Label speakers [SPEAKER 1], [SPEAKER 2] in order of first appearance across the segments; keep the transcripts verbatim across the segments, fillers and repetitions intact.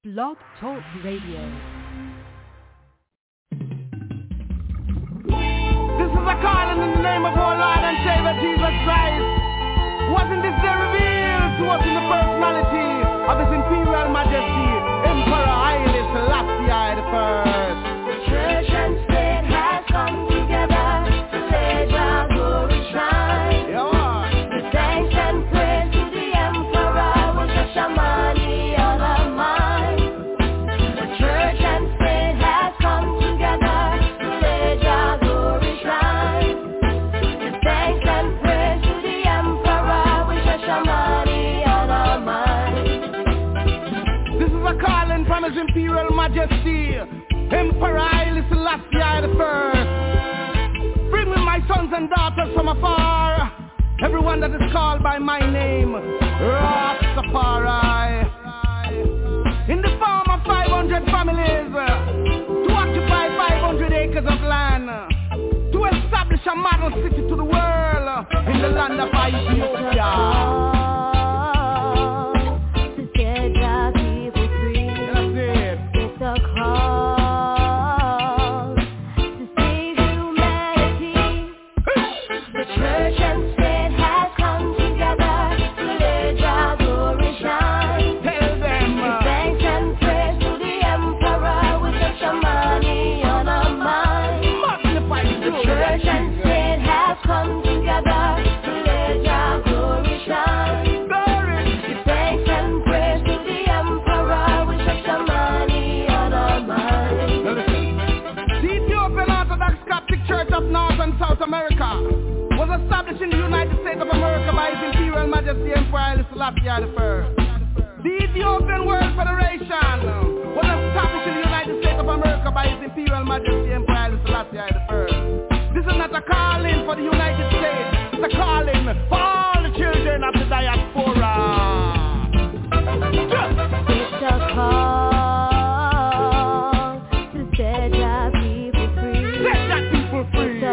[SPEAKER 1] Blog Talk Radio.
[SPEAKER 2] This is a calling in the name of our Lord and Savior Jesus Christ. Wasn't this day revealed to us in the personality of His Imperial Majesty, Emperor Haile Selassie the First?
[SPEAKER 3] The church and state has come together to lay Jah glory shine.
[SPEAKER 2] Yeah.
[SPEAKER 3] The thanks and praise to the Emperor with the shamani on our mind. The church and state has come together to lay Jah glory shine. The thanks and praise to the Emperor with the shamani on our mind.
[SPEAKER 2] This is a calling from His Imperial Majesty, Emperor Haile Selassie the First. Bring me my sons and daughters from afar, everyone that is called by my name, Rastafari. In the form of five hundred families, to occupy five hundred acres of land, to establish a model city to the world, in the land of Ethiopia. South America was established in the United States of America by His Imperial Majesty Emperor Haile Selassie the First. The Ethiopian World Federation was established in the United States of America by His Imperial Majesty Emperor Haile Selassie the First. This is not a calling for the United States, it's a calling for all the children of the diaspora.
[SPEAKER 3] It's a call to set our people free.
[SPEAKER 2] Set that people free.
[SPEAKER 3] It's a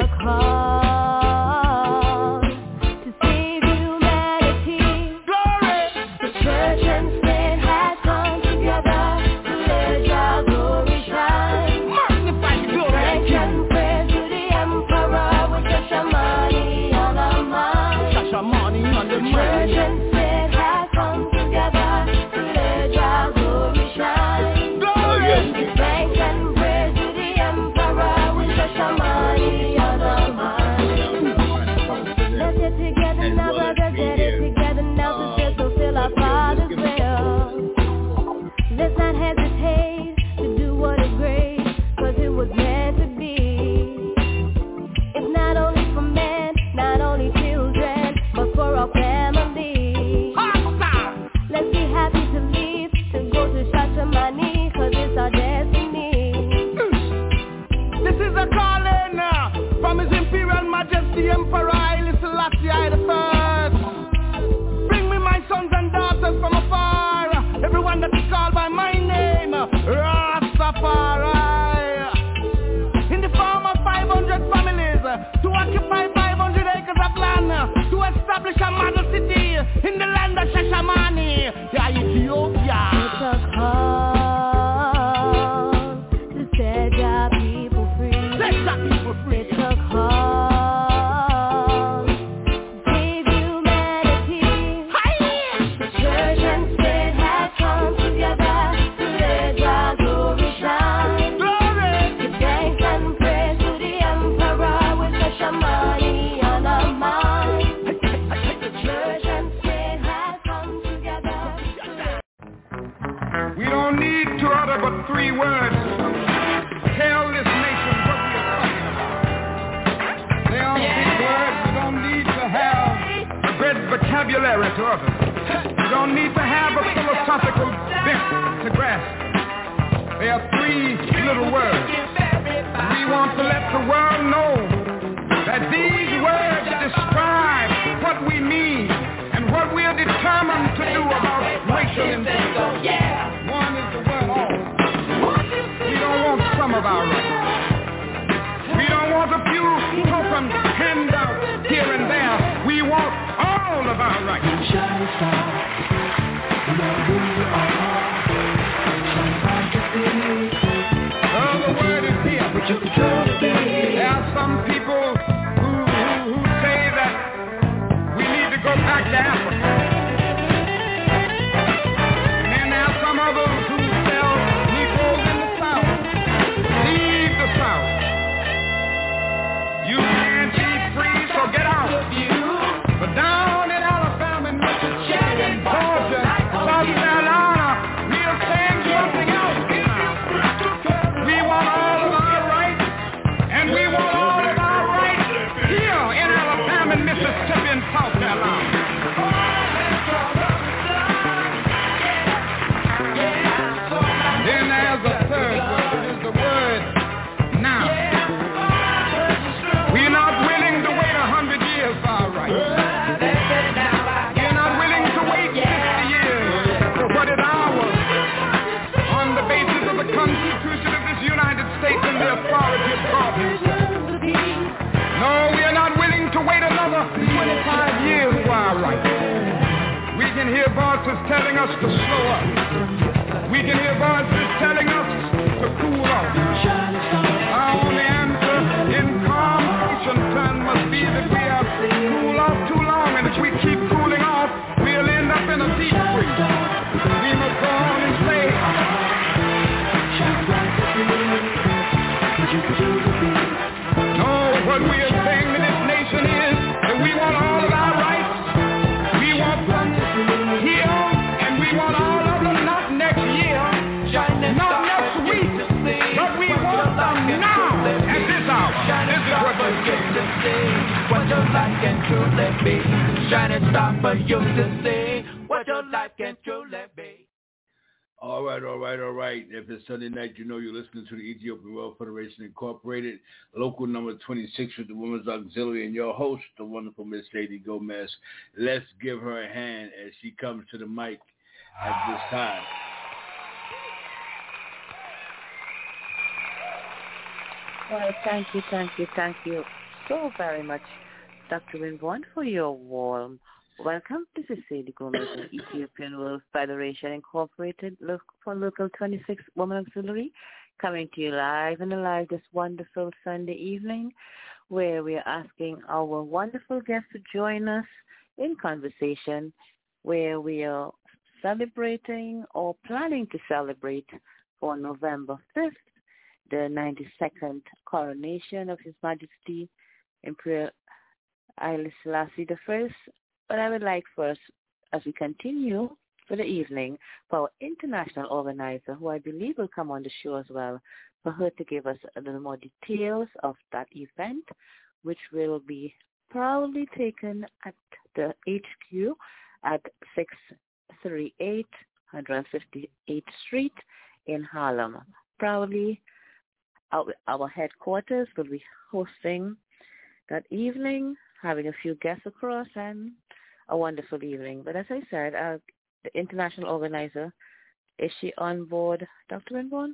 [SPEAKER 3] call to save humanity.
[SPEAKER 2] Glory.
[SPEAKER 3] The church and state has come together to let Jah glory shine.
[SPEAKER 2] Magnify the glory.
[SPEAKER 3] Thanks and praise to the Emperor with the shamani on our mind.
[SPEAKER 2] Shashamani on the
[SPEAKER 3] The church and state has come together to let Jah glory shine.
[SPEAKER 2] Glory.
[SPEAKER 3] Thanks and praise to the Emperor with the shamani on our mind. Let's get together now, brothers, get it together now to just fulfill our Father's will. Let's not hesitate to do what is great, cause it was meant to be. It's not only for men, not only children, but for our family. Let's be happy to leave, to go to Shashamani, cause it's our destiny.
[SPEAKER 2] This is a calling uh, from His Imperial Majesty Emperor Haile Selassie the First. Bring me my sons and daughters from afar, everyone that is called by my name, Rastafari. In the form of five hundred families, to occupy five hundred acres of land, to establish a model city in the land of Shashamani, yeah, Ethiopia.
[SPEAKER 3] It's a call to set our people free.
[SPEAKER 2] Set that people free.
[SPEAKER 3] It's a call to save humanity. The church and state has come together to let Jah glory shine.
[SPEAKER 2] Glory.
[SPEAKER 3] Give thanks and praise to the Emperor with the shamani on our mind. The church and state has come together.
[SPEAKER 4] We don't need to utter but three words. Tell this nation what we are talking about. They are big words. We don't need to have a great vocabulary to utter. We don't need to have a philosophical bent to grasp. They are three little words. We want to let the world know that these words describe what we mean and what we are determined to do about racial injustice. One is the word all. We don't want some of our rights. We don't want a few token handouts here and there. We want all of our rights. Shine star, love who you are. voices telling us to slow up. We can hear voices telling us to cool off. Our only answer in calm ocean turn must be that we have cooled off too long, and if we keep cooling off, we'll end up in a deep freeze. We must go on and say, no, what we are saying to this nation is that we want all of our rights. We want them here, and we want all of them not next year, not next week, but we want them now, at this hour. This is what we're saying.
[SPEAKER 1] What your life can truly be. Shining star for you to see. What your life can truly be.
[SPEAKER 5] All right, all right, all right. If it's Sunday night, you know you're listening to the Ethiopian World Federation Incorporated, local number twenty-six with the Women's Auxiliary, and your host, the wonderful Miss Sadie Gomez. Let's give her a hand as she comes to the mic at this time.
[SPEAKER 6] Well, thank you, thank you, thank you so very much, Doctor Winborn, for your warm welcome. This is Sadie Gomez of Ethiopian World Federation Incorporated for Local twenty-six Women Auxiliary, coming to you live and alive this wonderful Sunday evening, where we are asking our wonderful guests to join us in conversation, where we are celebrating or planning to celebrate for November fifth, the ninety-second coronation of His Majesty Emperor Haile Selassie the First. But I would like first, as we continue for the evening, for our international organizer, who I believe will come on the show as well, for her to give us a little more details of that event, which will be proudly taken at the H Q at six thirty-eight one fifty-eighth Street in Harlem. Proudly, our, our headquarters will be hosting that evening, having a few guests across, and a wonderful evening. But as I said, uh, the international organizer, is she on board, Doctor Winborn?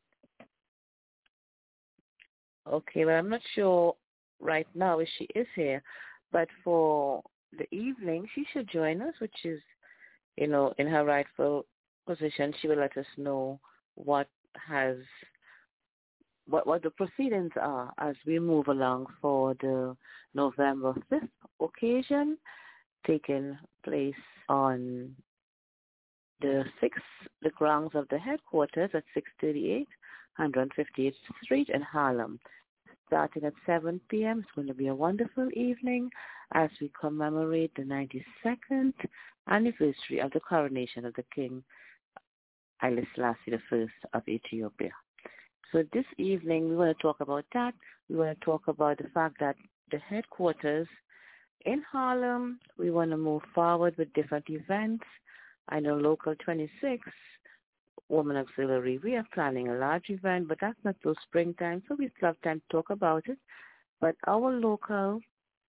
[SPEAKER 6] Okay, well, I'm not sure right now if she is here, but for the evening, she should join us, which is, you know, in her rightful position. She will let us know what has, what, what the proceedings are as we move along for the November fifth occasion, taking place on the sixth, the grounds of the headquarters at six thirty-eight one fifty-eighth Street in Harlem. Starting at seven p.m., it's going to be a wonderful evening as we commemorate the ninety-second anniversary of the coronation of the King Haile Selassie the First of Ethiopia. So this evening, we want to talk about that. We want to talk about the fact that the headquarters in Harlem, we want to move forward with different events. I know Local twenty-six, Women Auxiliary, we are planning a large event, but that's not till springtime, so we still have time to talk about it. But our local,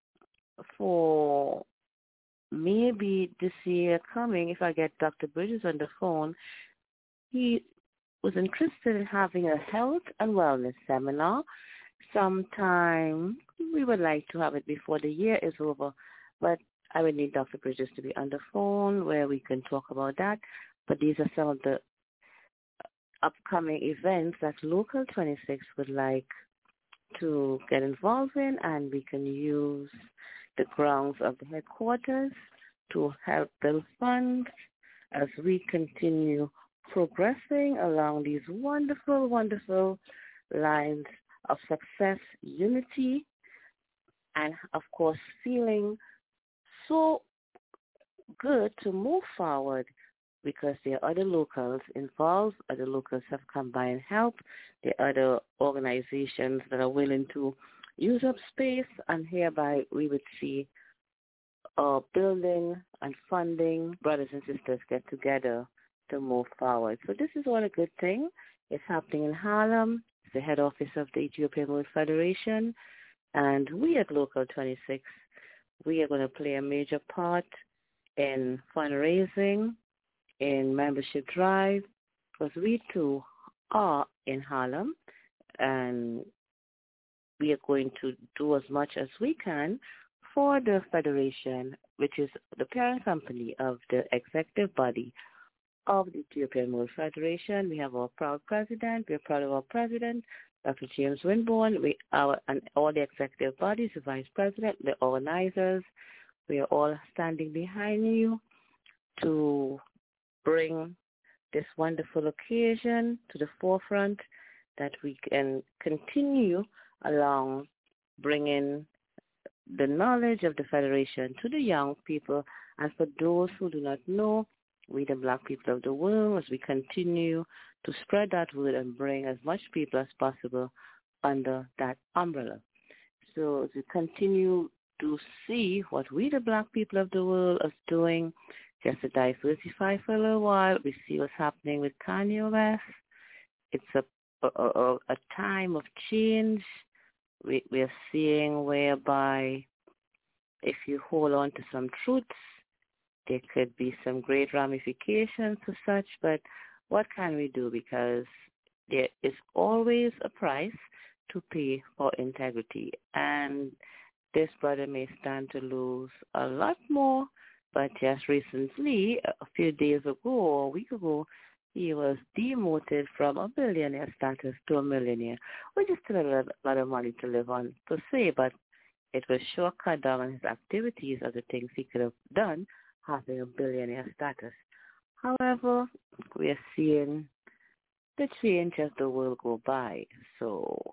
[SPEAKER 6] for maybe this year coming, if I get Doctor Bridges on the phone, he was interested in having a health and wellness seminar sometime. We would like to have it before the year is over, but I would need Doctor Bridges to be on the phone where we can talk about that. But these are some of the upcoming events that Local twenty-six would like to get involved in, and we can use the grounds of the headquarters to help build funds as we continue progressing along these wonderful, wonderful lines of success, unity, and, of course, feeling so good to move forward because there are other locals involved. Other locals have come by and helped. There are other organizations that are willing to use up space, and hereby we would see uh, building and funding brothers and sisters get together to move forward. So this is all a good thing. It's happening in Harlem. It's the head office of the Ethiopian World Federation. And we at Local twenty-six, we are going to play a major part in fundraising, in membership drive, because we too are in Harlem, and we are going to do as much as we can for the Federation, which is the parent company of the executive body of the Ethiopian World Federation. We have our proud president. We are proud of our president, Doctor James Winborn. We our and all the executive bodies, the vice president, the organizers. We are all standing behind you to bring this wonderful occasion to the forefront, that we can continue along bringing the knowledge of the Federation to the young people. And for those who do not know, we the Black people of the world, as we continue to spread that word and bring as much people as possible under that umbrella. So as we continue to see what we the Black people of the world are doing, just to diversify for a little while, we see what's happening with Kanye West. It's a, a, a time of change. We, we are seeing whereby if you hold on to some truths, there could be some great ramifications to such, but what can we do? Because there is always a price to pay for integrity. And this brother may stand to lose a lot more, but just recently, a few days ago or a week ago, he was demoted from a billionaire status to a millionaire, which is still a lot of money to live on per se, but it was sure cut down on his activities of the things he could have done having a billionaire status. However, we are seeing the change as the world go by. So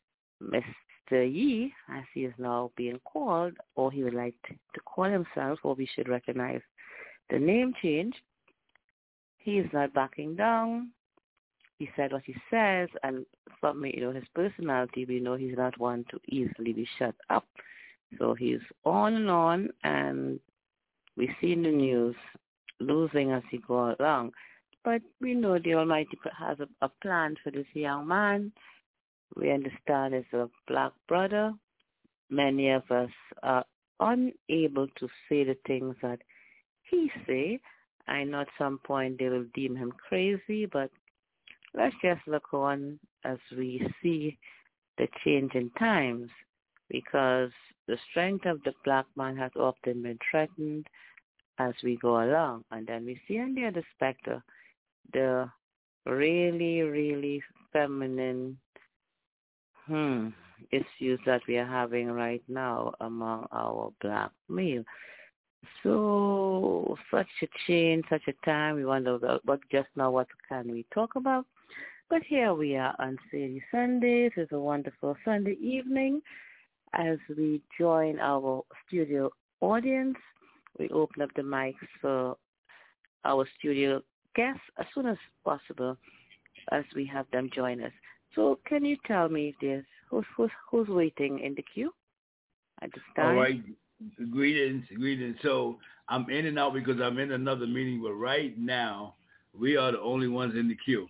[SPEAKER 6] Mister Yi, as he is now being called, or he would like to call himself, or we should recognize the name change, he is not backing down. He said what he says, and from you know his personality, we know he's not one to easily be shut up. So he's on and on, and we see in the news losing as he goes along. But we know the Almighty has a, a plan for this young man. We understand he's a Black brother. Many of us are unable to say the things that he say. I know at some point they will deem him crazy, but let's just look on as we see the change in times, because the strength of the Black man has often been threatened as we go along. And then we see on the other spectrum the really, really feminine hmm, issues that we are having right now among our Black male. So such a change, such a time, we wonder about, but just now what can we talk about? But here we are on Sadie Sundays. It's a wonderful Sunday evening as we join our studio audience. We open up the mics for our studio guests as soon as possible as we have them join us. So can you tell me if there's who's, who's, who's waiting in the queue at this time?
[SPEAKER 5] All right. Greetings, greetings. So I'm in and out because I'm in another meeting, but right now we are the only ones in the queue.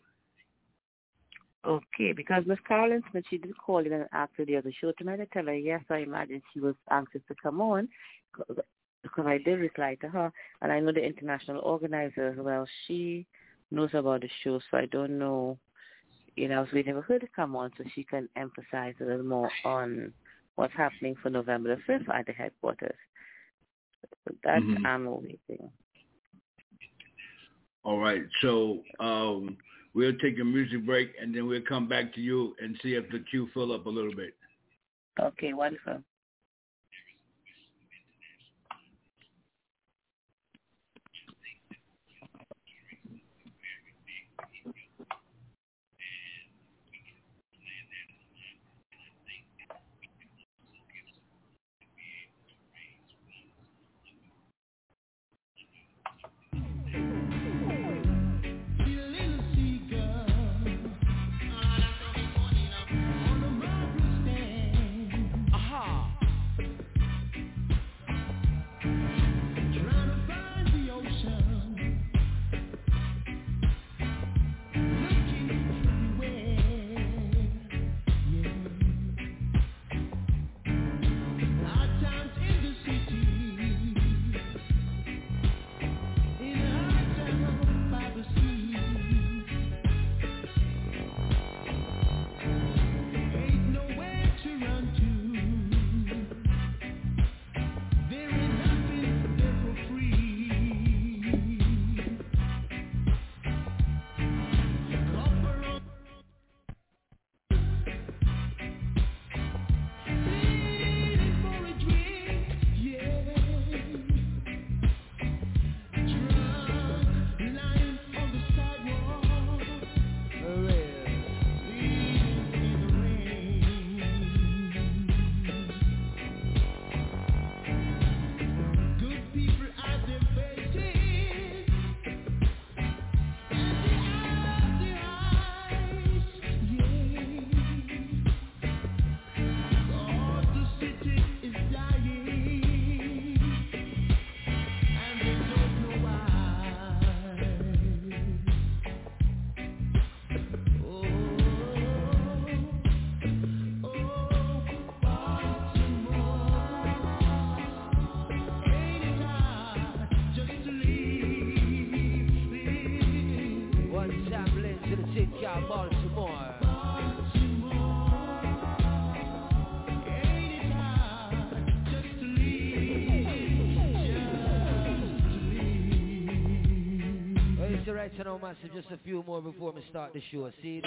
[SPEAKER 6] Okay, because Miss Carolyn Smith, she did call in and after the other show tonight. I tell her, yes, I imagine she was anxious to come on because I did reply to her. And I know the international organizer as well. She knows about the show, so I don't know. You know, I was waiting for her to come on so she can emphasize a little more on what's happening for November the fifth at the headquarters. So that's mm-hmm. I'm waiting.
[SPEAKER 5] All right. So um, we'll take a music break, and then we'll come back to you and see if the queue fill up a little bit.
[SPEAKER 6] Okay, wonderful.
[SPEAKER 7] Aha! Yeah, Baltimore. It's alright to know, massive. Just a few more before we start the show. See?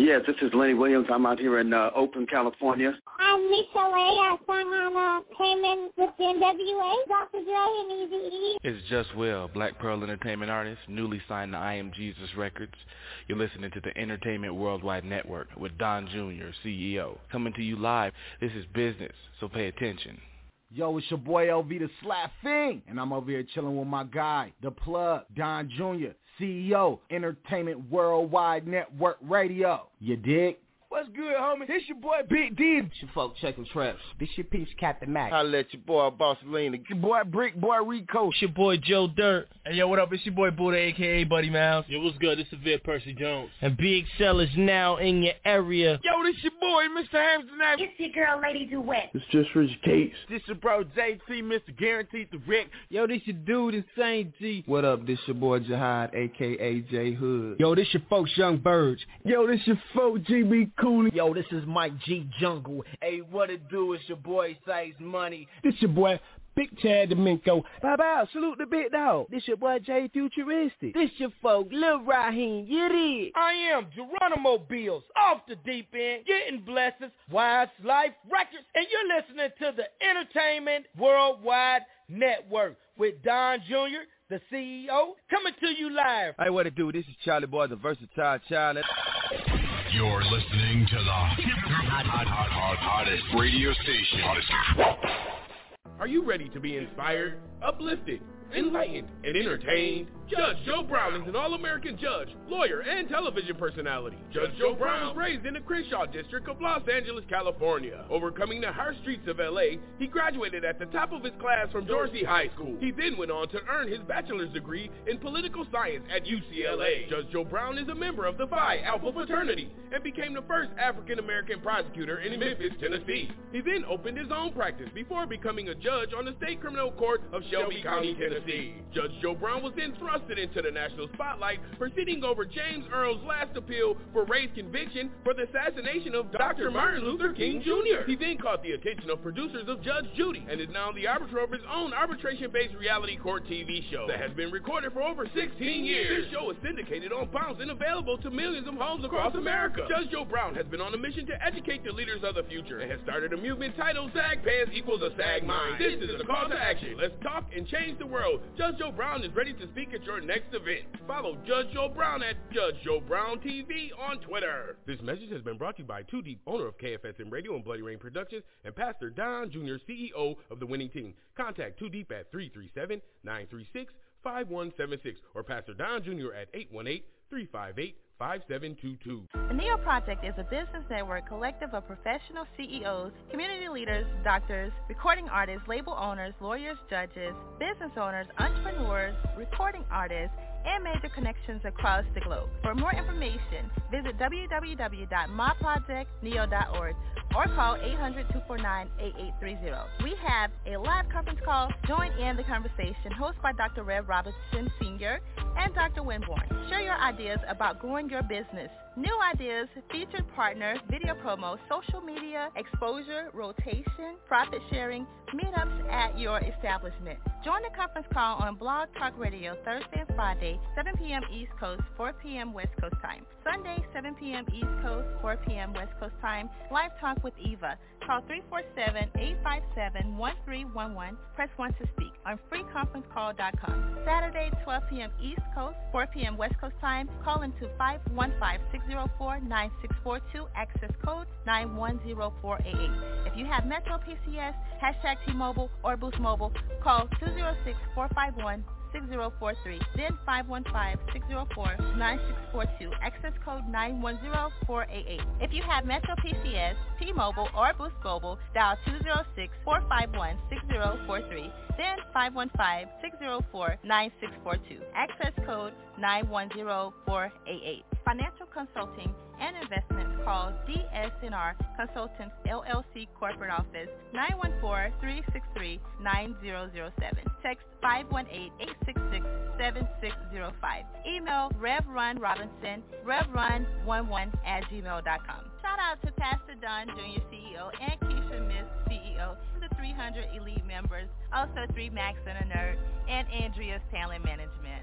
[SPEAKER 8] Yes, this is Lenny Williams. I'm out here in uh, Oakland, California.
[SPEAKER 9] I'm Michelle A. I sang on uh, Came In with the N W A, Doctor Dre, and Eazy-E.
[SPEAKER 10] It's Just Will, Black Pearl Entertainment artist, newly signed to I Am Jesus Records. You're listening to the Entertainment Worldwide Network with Don Junior, C E O. Coming to you live. This is business, so pay attention.
[SPEAKER 2] Yo, it's your boy L V the Slap Fiend, and I'm over here chilling with my guy, the plug, Don Junior, C E O, Entertainment Worldwide Network Radio. You dig?
[SPEAKER 11] What's good, homie? This your boy Big D.
[SPEAKER 12] It's your folk checking traps. This your piece, Captain Mac.
[SPEAKER 11] I let your boy Boss Lena. Your boy Brick Boy Rico.
[SPEAKER 13] It's your boy Joe Dirt.
[SPEAKER 14] Hey, yo, what up? It's your boy Buddha, a k a. Buddy Mouse.
[SPEAKER 15] Yo, what's good? This is Vic Percy Jones.
[SPEAKER 13] And Big Cell is now in your area.
[SPEAKER 11] Yo, this your boy, Mister Hampton.
[SPEAKER 9] It's your girl, Lady Duet.
[SPEAKER 16] It's just Rich Cates.
[SPEAKER 11] This your bro J T, Mister Guaranteed the Rick.
[SPEAKER 13] Yo, this your dude in Saint G.
[SPEAKER 17] What up? This your boy Jihad, a k a. J Hood.
[SPEAKER 18] Yo, this your folks Young Birds.
[SPEAKER 19] Yo, this your folk G B Cooley.
[SPEAKER 20] Yo, this is Mike G Jungle.
[SPEAKER 11] Hey, what it do? It's your boy Size Money.
[SPEAKER 19] This your boy Big Chad Domingo.
[SPEAKER 21] Bye bye, salute the big dog. This your boy Jay Futuristic.
[SPEAKER 20] This your folk Lil Raheem. You did.
[SPEAKER 11] I am Geronimo Bills, off the deep end, getting blessings, Wise Life Records, and you're listening to the Entertainment Worldwide Network with Don Junior, the C E O, coming to you live.
[SPEAKER 22] Hey, what it do? This is Charlie Boy, the versatile child.
[SPEAKER 23] You're listening to the hot, hot, hot, hot, hottest radio station. Hottest.
[SPEAKER 24] Are you ready to be inspired, uplifted, enlightened, and entertained? Judge Joe Brown is an all-American judge, lawyer, and television personality. Judge Joe Brown was raised in the Crenshaw district of Los Angeles, California. Overcoming the harsh streets of L A, he graduated at the top of his class from Dorsey High School. He then went on to earn his bachelor's degree in political science at U C L A. Judge Joe Brown is a member of the Phi Alpha fraternity and became the first African-American prosecutor in Memphis, Tennessee. He then opened his own practice before becoming a judge on the State Criminal Court of Shelby County, Tennessee. Judge Joe Brown was then thrust into the national spotlight, proceeding over James Earl's last appeal for race conviction for the assassination of Doctor Martin Luther King Junior He then caught the attention of producers of Judge Judy and is now the arbiter of his own arbitration-based reality court T V show that has been recorded for over sixteen years. This show is syndicated on Bounce and available to millions of homes across America. Judge Joe Brown has been on a mission to educate the leaders of the future and has started a movement titled Sag Pants Equals a Sag Mind. This is a call to action. Let's talk and change the world. Judge Joe Brown is ready to speak at your next event. Follow Judge Joe Brown at Judge Joe Brown T V on Twitter. This message has been brought to you by Too Deep, owner of K F S M Radio and Bloody Rain Productions, and Pastor Don Junior, C E O of the winning team. Contact Too Deep at three three seven, nine three six, five one seven six or Pastor Don Junior at eight one eight, three five eight, five seven two two.
[SPEAKER 25] The Neo Project is a business network collective of professional C E Os, community leaders, doctors, recording artists, label owners, lawyers, judges, business owners, entrepreneurs, recording artists, and major connections across the globe. For more information, visit w w w dot my project neo dot org or call eight hundred, two four nine, eight eight three zero. We have a live conference call. Join in the conversation hosted by Doctor Rev Robinson Senior and Doctor Winborn. Share your ideas about growing your business. New ideas, featured partner, video promo, social media, exposure, rotation, profit sharing, meetups at your establishment. Join the conference call on Blog Talk Radio Thursday and Friday, seven p.m. East Coast, four p.m. West Coast time. Sunday, seven p.m. East Coast, four p.m. West Coast time. Live Talk with Eva. Call three four seven, eight five seven, one three one one. Press one to speak on free conference call dot com. Saturday, twelve p.m. East Coast, four p.m. West Coast time. Call into five one five, six zero four, nine six four two. Access code nine one zero four eight eight. If you have Metro P C S, hashtag T-Mobile, or Boost Mobile, call two zero six, four five one, six zero four three, then five one five, six zero four, nine six four two, access code nine one zero four eight eight. If you have Metro P C S, T-Mobile, or Boost Mobile, dial two zero six, four five one, six zero four three, then five one five, six zero four, nine six four two, access code nine one zero four eight eight. Financial consulting and investments, call D S N R Consultants L L C Corporate Office nine one four, three six three, nine zero zero seven. Text five one eight, eight six six, seven six zero five. Email Revrun Robinson, revrun eleven at gmail dot com. Shout out to Pastor Don Junior, C E O, and Keisha Miss, C E O, the three hundred Elite members, also three Max and a Nerd, and Andrea's Talent Management.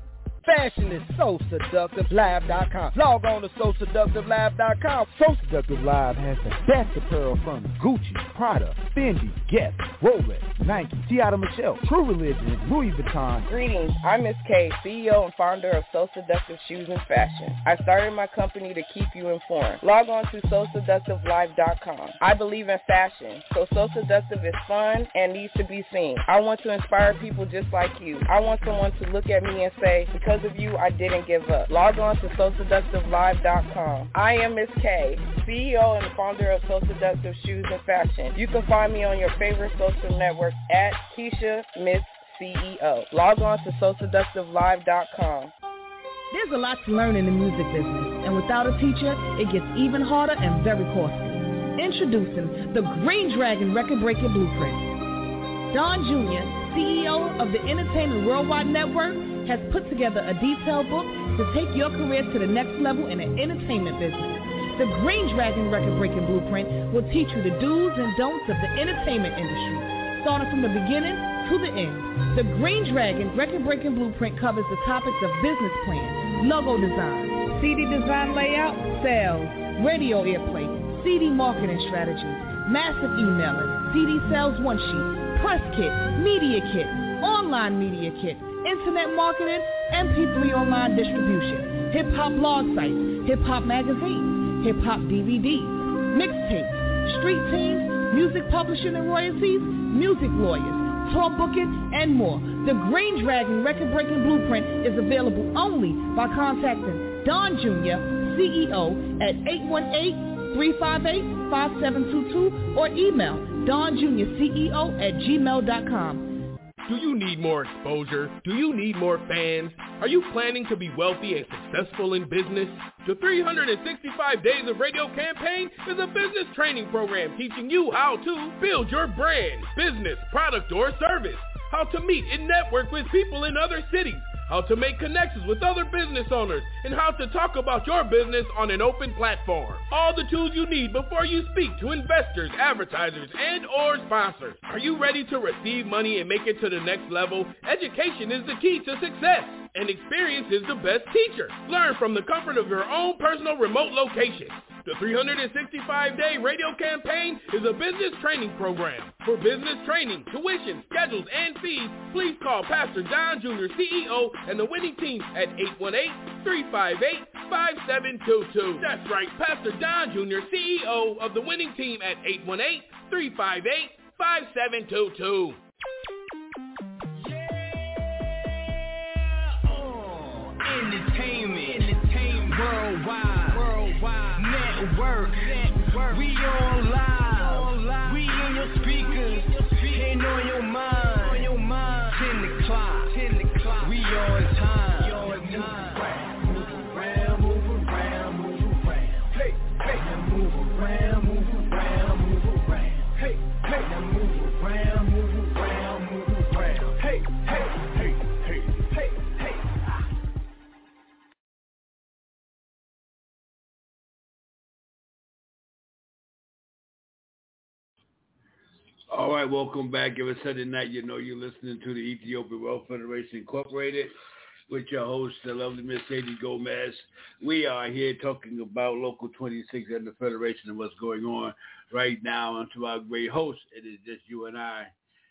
[SPEAKER 21] Fashion is so seductive live dot com. Log on to so seductive live dot com.
[SPEAKER 1] So Seductive Live has the best apparel from Gucci, Prada, Fendi, Guess, Rolex, Nike, Tiana Michelle, True Religion, Louis Vuitton.
[SPEAKER 3] Greetings, I'm Miss K, C E O and founder of So Seductive Shoes and Fashion. I started my company to keep you informed. Log on to so seductive live dot com. I believe in fashion, so So Seductive is fun and needs to be seen. I want to inspire people just like you. I want someone to look at me and say, because of you, I didn't give up. Log on to so seductive live dot com. I am Miss K, C E O and founder of So Seductive Shoes and Fashion. You can find me on your favorite social network at Keisha Miss C E O. Log on to so seductive live dot com.
[SPEAKER 4] There's a lot to learn in the music business, and without a teacher, it gets even harder and very costly. Introducing the Green Dragon Record-Breaking Blueprint. Don Junior, C E O of the Entertainment Worldwide Network, has put together a detailed book to take your career to the next level in the entertainment business. The Green Dragon Record-Breaking Blueprint will teach you the do's and don'ts of the entertainment industry, starting from the beginning to the end. The Green Dragon Record-Breaking Blueprint covers the topics of business plan, logo design, C D design layout, sales, radio airplay, C D marketing strategies, massive emailing, C D sales one sheet, press kit, media kit, online media kit, internet marketing, M P three online distribution, hip-hop blog sites, hip-hop magazines, hip-hop D V Ds, mixtapes, street teams, music publishing and royalties, music lawyers, tour booking, and more. The Green Dragon Record-Breaking Blueprint is available only by contacting Don Junior, C E O, at eight one eight, three five eight, five seven two two or email Don Junior C E O at gmail dot com.
[SPEAKER 24] Do you need more exposure? Do you need more fans? Are you planning to be wealthy and successful in business? The three hundred sixty-five Days of Radio campaign is a business training program teaching you how to build your brand, business, product, or service, how to meet and network with people in other cities, how to make connections with other business owners, and how to talk about your business on an open platform. All the tools you need before you speak to investors, advertisers, and or sponsors. Are you ready to receive money and make it to the next level? Education is the key to success, and experience is the best teacher. Learn from the comfort of your own personal remote location. The three hundred sixty-five day radio campaign is a business training program. For business training, tuition, schedules, and fees, please call Pastor Don Junior C E O and the winning team at eight one eight, three five eight, five seven two two. That's right, Pastor Don Junior C E O of the winning team at eight one eight, three five eight, five seven two two.
[SPEAKER 16] Entertainment, entertainment, worldwide, worldwide, network, network. We on live, we in your speakers, and on your mind, on your mind. Ten o'clock, ten o'clock. We on time, we on time. Move around, move around, move around. Hey, hey, now move around, move around, move around. Hey, hey, now move around, move around, move around. Hey, hey, hey, hey, hey, hey.
[SPEAKER 5] All right, welcome back. Every Sunday night, you know you're listening to the Ethiopian Wealth Federation Incorporated with your host, the lovely Miss Sadie Gomez. We are here talking about Local twenty-six and the Federation and what's going on right now. And to our great host, it is just you and I.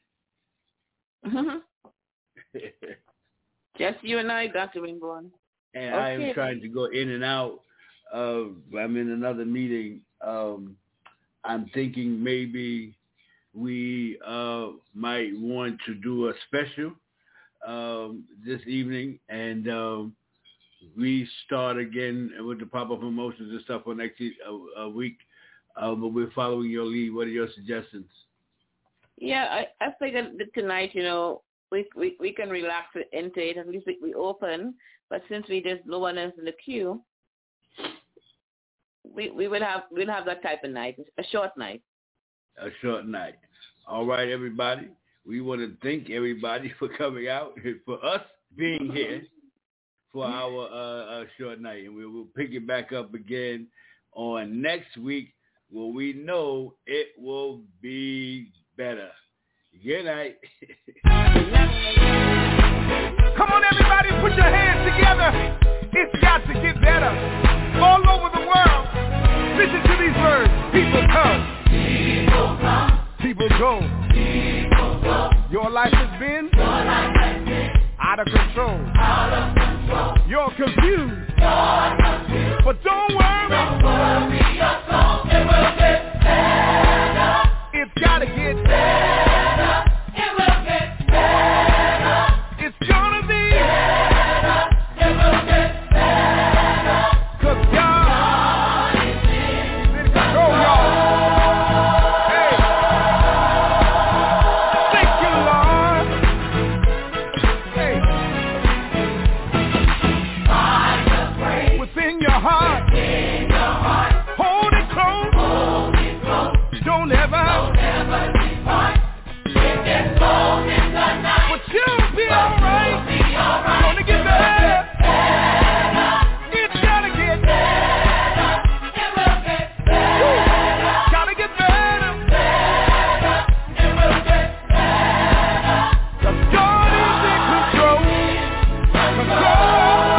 [SPEAKER 6] Mm-hmm. Just you and I, Doctor Ringborn.
[SPEAKER 5] And
[SPEAKER 6] okay.
[SPEAKER 5] I am trying to go in and out. Uh, I'm in another meeting. Um, I'm thinking maybe we uh, might want to do a special um, this evening and um, restart again with the pop-up promotions and stuff for next week, a, a week. Uh, but we're following your lead. What are your suggestions?
[SPEAKER 6] Yeah, I, I figured that tonight, you know, we, we we can relax into it. At least we, we open. But since we there's no one else in the queue, we we will have we'll have that type of night, a short night.
[SPEAKER 5] A short night. All right, everybody. We want to thank everybody for coming out, for us being here for our uh, uh, short night. And we will pick it back up again on next week where we know it will be better. Good night.
[SPEAKER 2] Come on, everybody, put your hands together. getting out of control. You're confused, but don't worry. Don't worry your soul. It will get better. It's gotta get better. It will get better. It's gonna be better. It will get better. 'Cause God is in control, y'all. Hey, thank you, Lord. Hey, find a praise within your heart. Within your heart. Hold it close. Hold it close. Don't ever, don't ever depart. It gets cold in the night, but you'll be alright. You'll be alright. Gonna get better. Better. It's gotta get better. It will get better. Gotta get better. Better. It will get better. 'Cause God is in control. Control.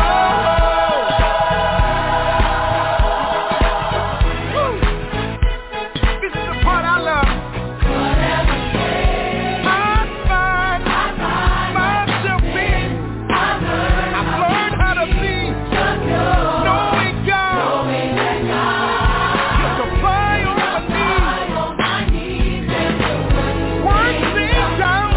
[SPEAKER 2] Woo. This is the part I love. Whatever state I find myself in, I've learned how to be. Just knowing God, you supply all my needs. Work things out.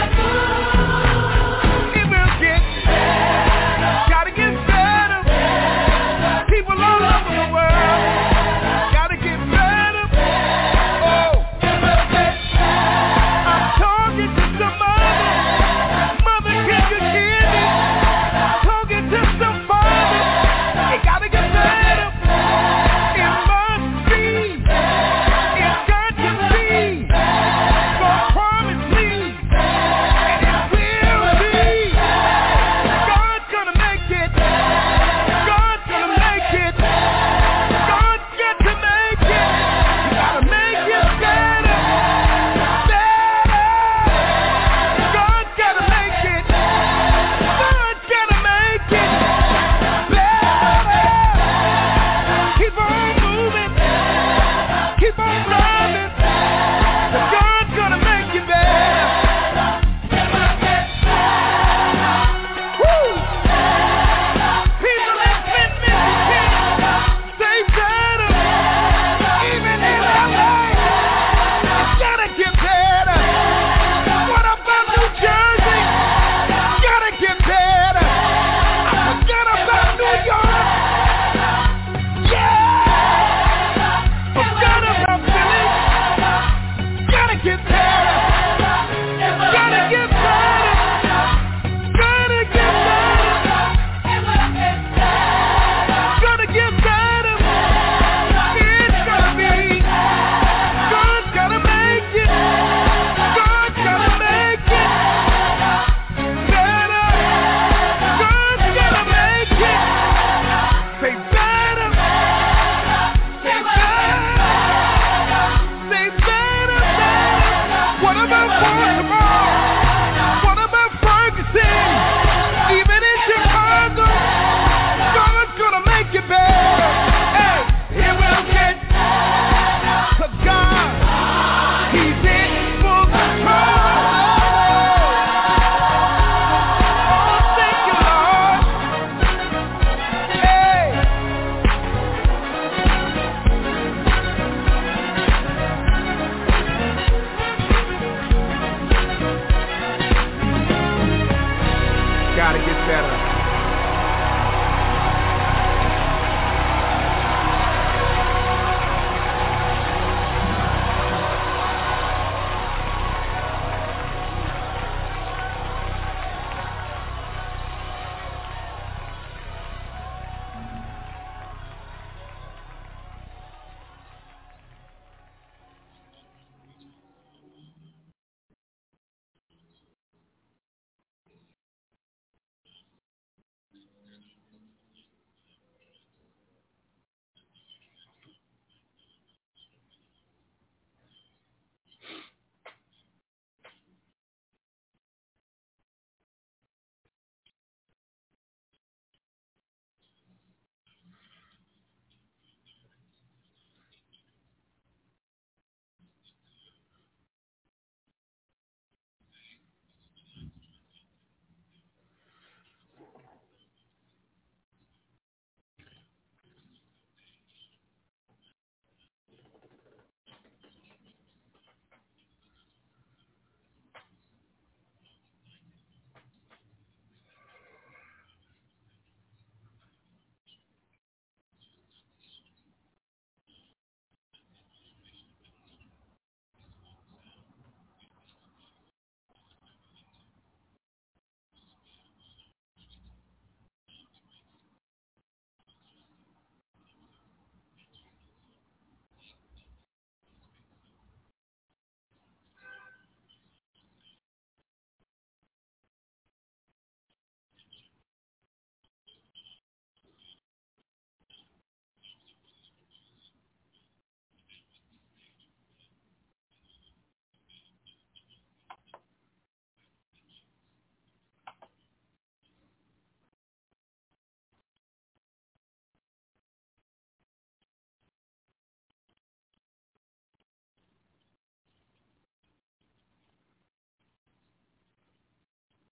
[SPEAKER 2] It will get better. Gotta get better. People all over the world gotta get better. Oh, it will get better. I'm talking to somebody. Mother, can you hear me? Talking to somebody. It gotta get better. It must be. It's got to be. For promise me. And it will be. God's gonna make it. God's gonna make it. God's got to make it. You gotta make it better. Better. God's gotta make it. God's gotta make it better. Keep on moving. Keep on running. God's gonna make it better. Woo! People have been missing. Say better. Even in L A, it's gotta get better. What about New Jersey? Gotta get better. I forgot about New York. Yeah. Forgot about Philly. Gotta get better. Gotta get better. Gotta get better. Gotta get better. It's gonna be. God's gonna make it. God's gonna make it better. God's gonna make it. Say better. Say better. Say better. What about Baltimore? What about Ferguson? Even in Chicago, God's gonna make it better. Hey, it will get better. 'Cause God, He's in full control. Oh, thank you, Lord. Hey. Gotta get better.